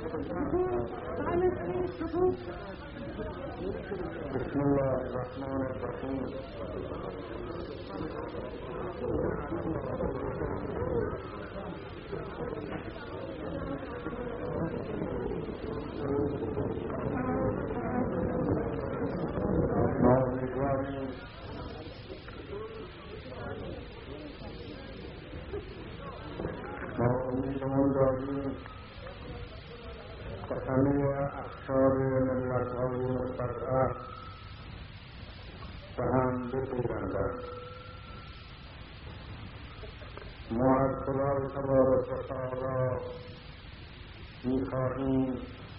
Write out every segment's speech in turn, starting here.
بسم الله الرحمن الرحیم. ناامیدمان داریم که همه اقطار ملت‌های مستضعف به هم بپیوندند. ما از خدای تبارک و تعالی می‌خواهیم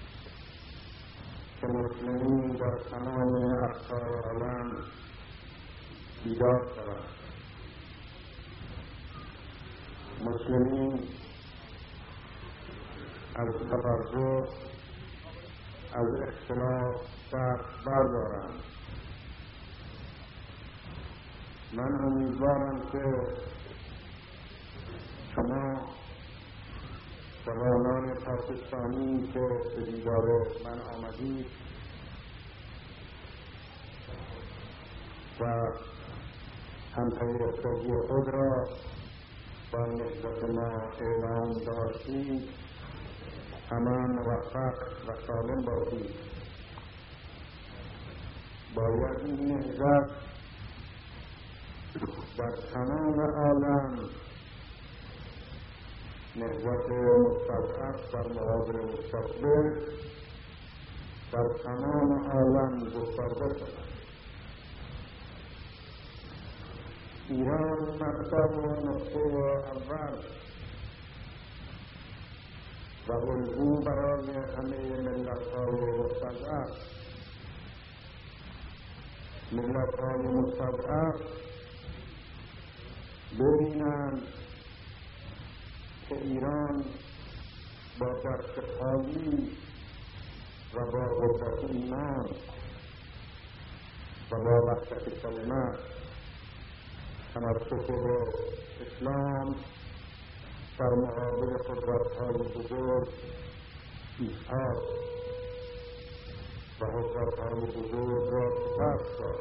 که مسلمین در تمام اقطار عالم بیدار شوند. مسلمین از تفرقه، از اختلاف دست بردارند. من امیدوارم که شما جوانان پاکستانی که به دیدار من آمدید و همپیوستگی خود را با نسبت ما اعلام داشتید، همه موفق و سالم باشید. باید این نهضت در تمام عالم، نهضت مستضعف در مقابل مستقبل، در تمام عالم گسترده شود. ایران مقصد و نقطه اول و الگو برای همه ملت‌های مستضعف. ملت‌های مستضعف ببینند که ایران با دست خالی و با قدرت ایمان و با وحدت کلمه تمسک به اسلام در مقابل قدرت‌های بزرگ ایستاد و قدرت‌های بزرگ را شکست داد.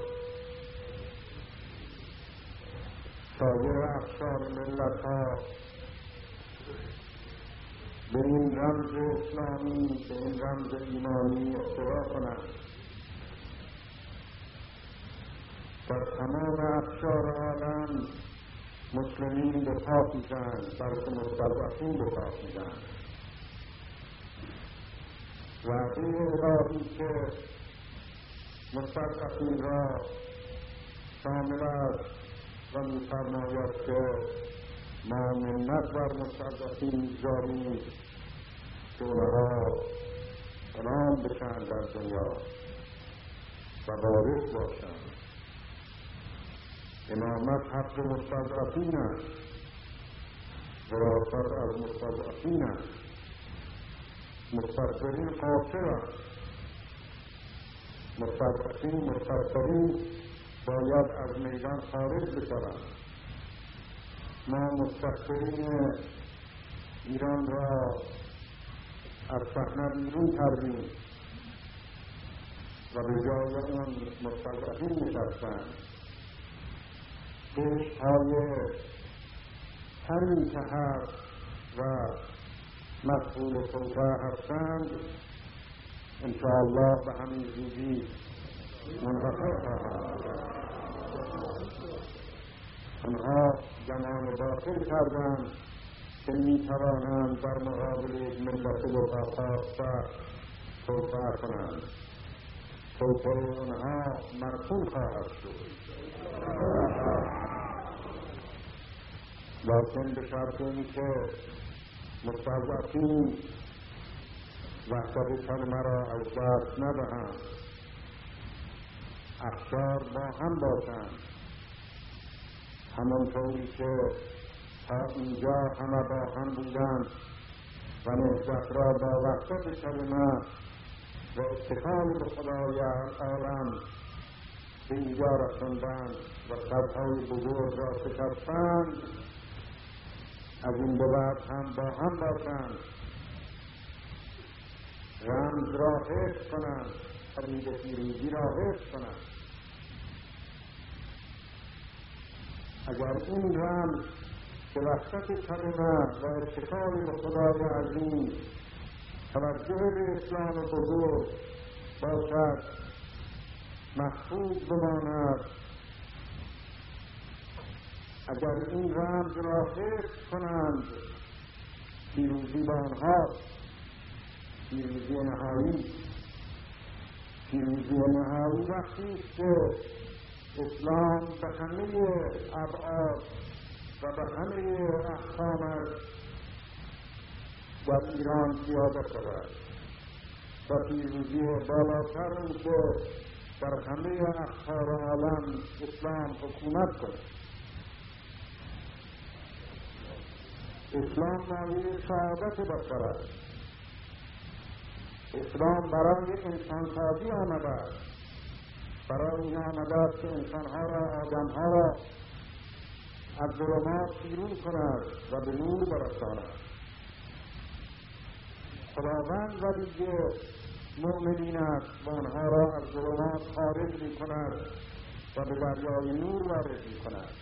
سایر اقطار ملت‌ها به این رمز اسلامی، به این رمز ایمانی اقتدا کنند. در تمام اقطار عالم مسلمین به پا خیزند، بلکه مستضعفین به پا خیزند. وعده الهی که مستضعفین را شامل است و می‌فرماید که ما منت بر مستضعفین می‌گذاریم که آنها غلام بشند در دنیا و وارث باشند. امامت حق مستضعفین است، وراثت از مستضعفین است. مستضعفین قاصر است. مستضعفین باید از میدان خارج بشوند. ما مستضعفین ایران را از صحنه بیرون کردیم و به جای آن مستضعفین نشستند. عشقهای همین که هست و مسئول توبه هستند انشاءالله به همین زودی منحصر خواهند. آنها زمان باطل کردند که میتوانند در مقابل یک ملت برخاسته توبه کنند. توبه آنها مرسوم خواهد شد، لیکن به شرط اینکه مستضعفین وحدت کلمه را از دست ندهند، اقطار با هم باشند، همانطوری که تا اینجا همه با هم بودند و نهضت را با وحدت کلمه و افتخار به خدای عالم به اینجا رساندند و صدهای بزرگ را شکستند. از این به بعد هم با هم باشند رمز را حفظ کنند، امید پیروزی را حفظ کنند. اگر این رمز که وحدت کلمه و ارتقای به خدای عظیم توجه به اسلام بزرگ باشد، محفوظ بماند، اگر این رمز را حفظ کنند، پیروزی با آنهاست، پیروزی نهایی. پیروزی نهایی وقتی است که اسلام به همه ابعاد و به همه احکامش در ایران پیاده شود و پیروزی بالاتر اون که در همه اقطار عالم اسلام حکومت کند. اسلام مایه سعادت بشر است. اسلام برای انسانسازی آمده است، برای این آمده است که انسانها را، آدمها را از ظلمات بیرون کند و به نور برساند. خداوند ولی مؤمنین است و آنها را از ظلمات خارج می کند و به دریای نور وارد می کند.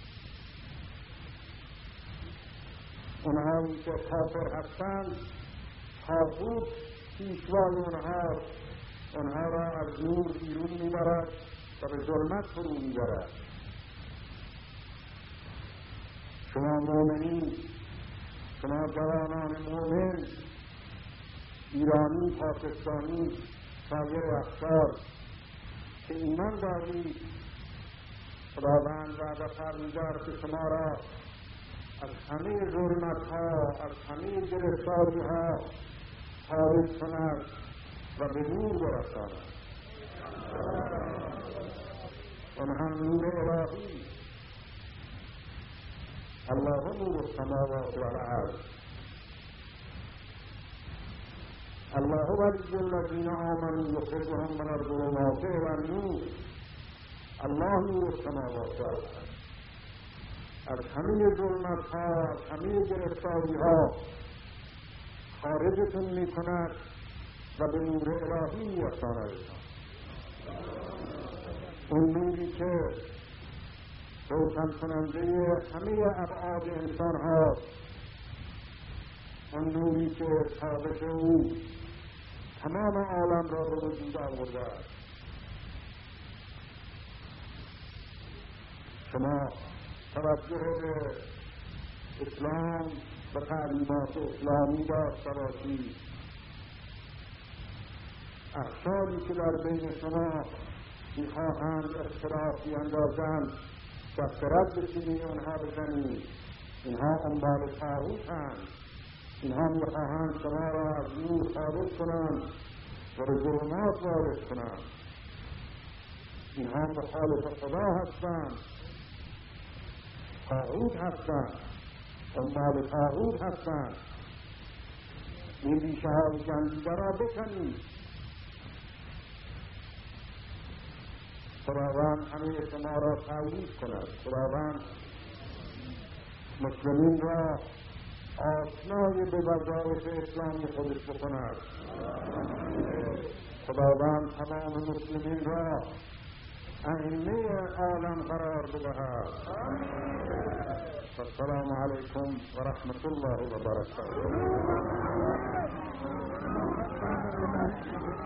اونهایی که کافر هستند، طاغوت پیشوای آنها را از نور بیرون میبرد و به ظلمت فرو میبرد. شما مؤمنین، شما جوانان مؤمن، ایرانی، پاکستانی، سایر اقطار که ایمان دارید، خداوند وعده فرموده است که شما را از همه ظلمت‌ها، از همه گرفتاری‌ها خارج کند و به نور برساند. آن هم نور الهی. الله نور السماوات والارض. الله ولی الذین آمنوا یخرجهم من الظلمات الی النور. الله نور السماوات والارض. از همه ظلمت‌ها، از همه گرفتاری‌ها خارجتون می‌کند و به نور الهی می‌رساندتان. اون نوری که روشن کننده همه ابعاد انسان هاست، اون نوری که تابش او تمام عالم را به وجود آورده است. شما توجه به اسلام و تعلیمات اسلامی داشته باشید. احزابی که در بین شما میخواهند اختلاف بیندازند، دست رد بشینید آنها بزنید. اینها انبال طاغوتند. اینها میخواهند شما را از نور خارج کنند و به ظلمات وارد کنند. اینها مخالف خدا هستند، طاغوت هستند، انبال طاغوت هستند. این ریشه های جنگیده را بکنید. خداوند همه شما را تأیید کند. خداوند مسلمین را آشنای به وظایف اسلامی خودش بکند. خداوند تمام مسلمین را ائمه عالم قرار بدهد. السلام علیکم و رحمت الله و برکاته.